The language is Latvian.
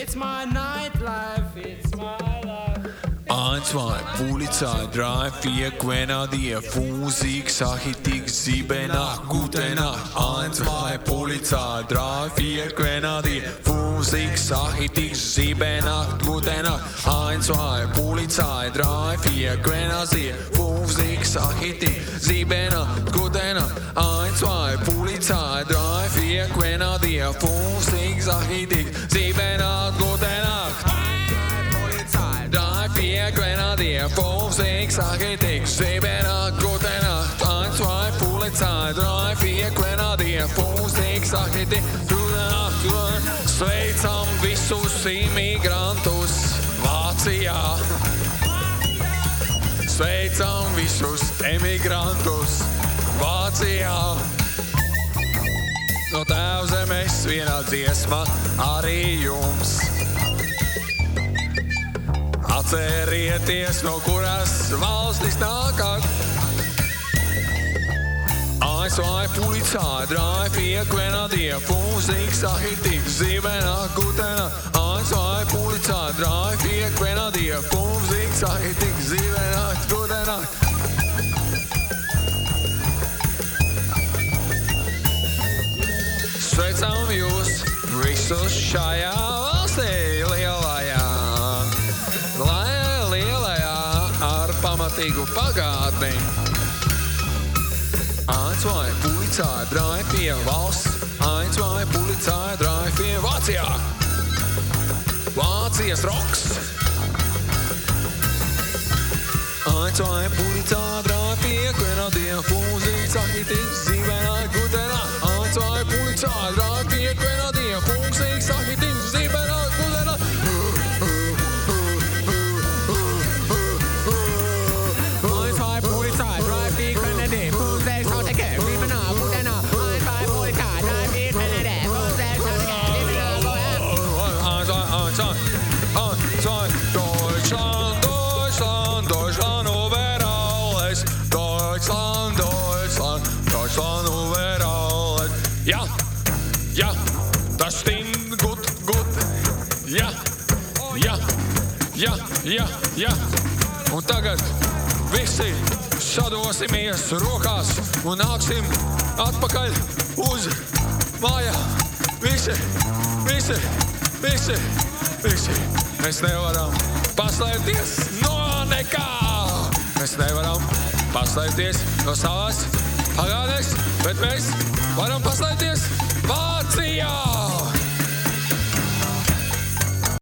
It's my nightlife, it's my life. 1, 2, Polizei, 3, 4, Grenadier, Musik, Sachitik, 7, 8, gute Nacht. 1, 2, Polizei, 3, 4, Grenadier, Musik, Sachitik, 7, 8, gute Nacht. 1, 2, Polizei, 3, 4, Grenadier, Musik, Sachitik, 7, 8, gute Nacht. 1, 2, Polizei, 3, 4, Grenadier, Musik, Sachitik, 7, 8, gute Nacht. 3, 4, Grenadier, 5, 6, Architekt, 7, 8, gute Nacht. 1, 2, Polizei, 3, 4, Grenadier, 5, 6, Architekt, gute Nacht. Sveicam visus imigrantus Vācijā. Sveicam visus emigrantus Vācijā. No Tēvzemes vienā dziesma arī jums. Atcerieties, no kuras valstis nākat. 1, 2, Polizei, 3, 4, Grenadier, 5, 6, Architekt, 7, 8, gute Nacht. 1, 2, Polizei, 3, 4, Grenadier, 5, 6, Architekt, 7, 8, gute Nacht. Sveicam jūs visus šajā valstī lielajā. Lielajā ar pamatīgu pagātni. 1, 2, Polizei, 3, 4, valsts. 1, 2, Polizei, 3, 4, Vācijā. Vācijas roks. 1, 2, Polizei, 3, 4, Grenadier, 5, 6, Architekt, 7, 8, gute Nacht. 1, 2, Polizei, 3, 4, Grenadier, 5, 6, Architekt, 7, 8, gute Nacht. Deutschland über alles. Deutschland über alles. Ja, ja, das stimmt gut. Ja, ja, ja, ja, ja. Un tagad visi sadosimies rokās un nāksim atpakaļ uz mājām. Visi. Mēs nevaram paslēpties no nekā. Mēs nevaram paslēpties no savās pagātnes, bet mēs varam paslēpties Vācijā.